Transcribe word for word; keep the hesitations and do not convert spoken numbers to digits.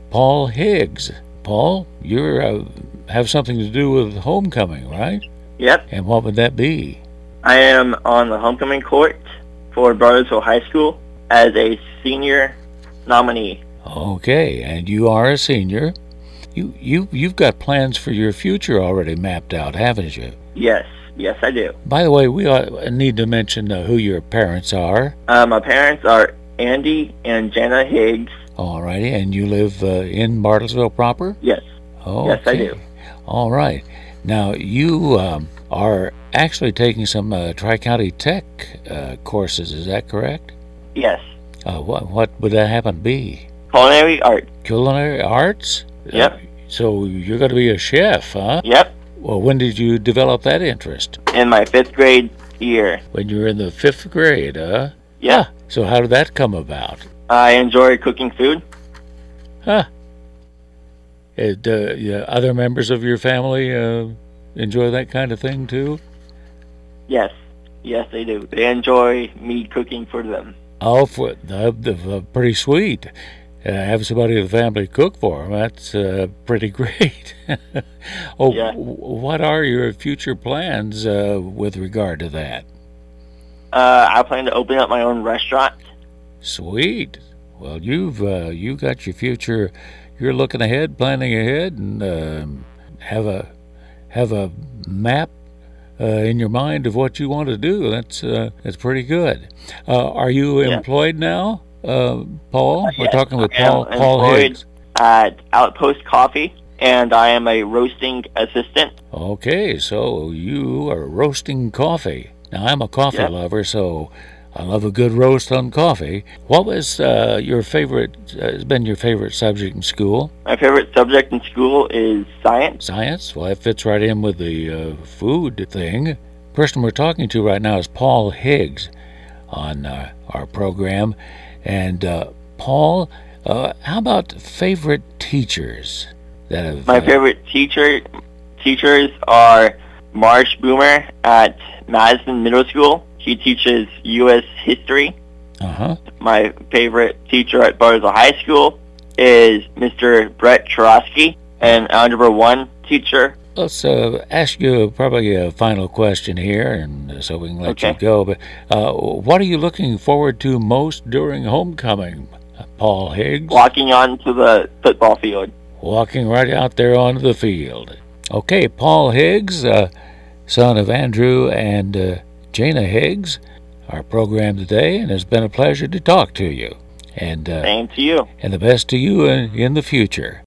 Paul Higgs. Paul, you uh, have something to do with homecoming, right? Yep. And what would that be? I am on the homecoming court for Bartlesville High School as a senior nominee. Okay, and you are a senior. You, you, you've got plans for your future already mapped out, haven't you? Yes. Yes, I do. By the way, we ought, need to mention uh, who your parents are. Uh, my parents are Andy and Jana Higgs. All righty, and you live uh, in Bartlesville proper? Yes. Okay. Yes, I do. All right. Now, you um, are actually taking some uh, Tri-County Tech uh, courses, is that correct? Yes. Uh, what, what would that happen to be? Culinary art. Culinary arts? Yep. Uh, so you're going to be a chef, huh? Yep. Well, when did you develop that interest? In my fifth grade year. When you were in the fifth grade, huh? Yeah. Huh. So how did that come about? I enjoy cooking food. Huh. It, uh, yeah, other members of your family uh, enjoy that kind of thing, too? Yes. Yes, they do. They enjoy me cooking for them. Oh, for, uh, uh, pretty sweet. Uh, have somebody in the family cook for them. That's uh, pretty great. oh, Yeah. w- what are your future plans uh, with regard to that? Uh, I plan to open up my own restaurant. Sweet. Well, you've uh, you got your future. You're looking ahead, planning ahead, and um, have a have a map uh, in your mind of what you want to do. That's uh, that's pretty good. Uh, are you Yeah. employed now, uh, Paul? Uh, We're yes, talking with I am Paul Paul employed Higgs. at Outpost Coffee, and I am a roasting assistant. Okay, so you are roasting coffee. Now, I'm a coffee Yep. lover, so I love a good roast on coffee. What was uh, your favorite, uh, has been your favorite subject in school? My favorite subject in school is science. Science? Well, that fits right in with the uh, food thing. The person we're talking to right now is Paul Higgs on uh, our program. And uh, Paul, uh, how about favorite teachers that have... My uh, favorite teacher teachers are Marsh Boomer at Madison Middle School. She teaches U S history. Uh-huh. My favorite teacher at Bartlesville High School is Mister Brett Chorosky, an Algebra one teacher. Let's uh, ask you probably a final question here, and uh, so we can let Okay. you go. But uh, what are you looking forward to most during homecoming, Paul Higgs? Walking onto the football field. Walking right out there onto the field. Okay, Paul Higgs, uh, son of Andrew and uh, Jana Higgs, our program today, and it's been a pleasure to talk to you. And uh, Same to you. and the best to you in, in the future.